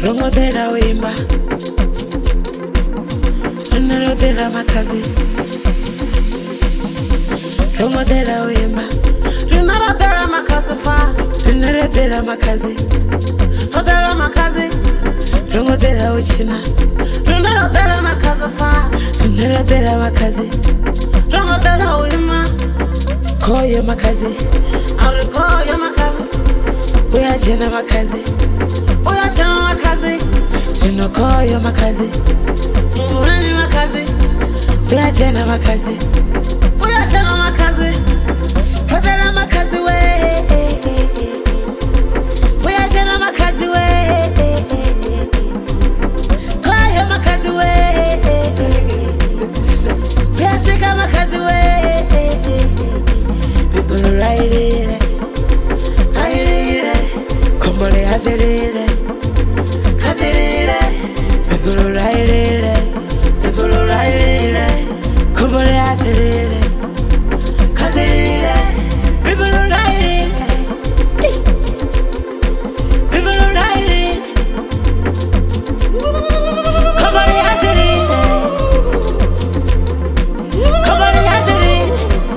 rongo dela wimba Nero dela makazi rongo dela wimba Nero dela makazi fa Nero dela makazi Dela makazi rongo dela uchina Nero dela makazi fa Nero dela makazi rongo dela wimba Koyo makazi Ari koyo makazi Uya jena makazi Uya jena makazi Jino koyo makazi Muhuni makazi Uya jena makazi Uya jena makazi Kadela makazi we Uya jena makazi we Koyo makazi we Uya shika makazi we People ride it Kailile Kombole hazilile Hazilile People ride it People ride it Kombole hazilile Hazilile People ride it People ride it Kombole hazilile Kombole hazilile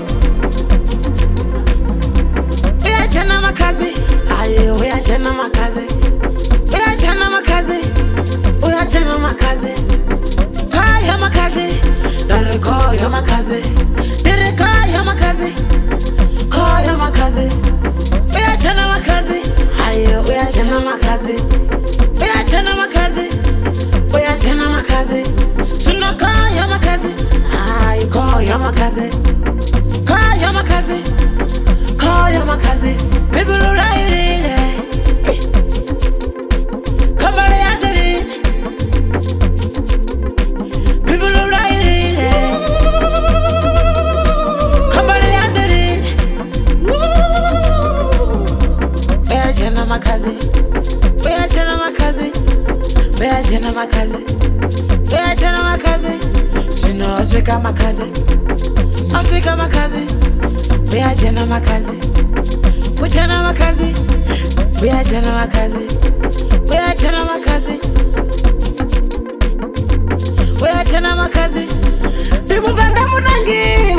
Uya jana makazi Aye uya jana makazi Uya jana makazi Uya jana makazi Kaya makazi Dare koya makazi Dare kaya makazi Koya makazi Uya jana makazi Aye uya jana makazi Uya jana makazi Uya jana makazi Tuna kaya makazi Aye koya makazi Kaya makazi Koya makazi People ride it Come on, Yazrin People ride it Come on, Yazrin Bea jena makazi Bea jena makazi Bea jena makazi Bea jena makazi Jino ashika makazi Ashika makazi Bea jena makazi Uchana makazi Bea jena makazi Bea jena makazi Bea jena makazi Bibu vanda munangi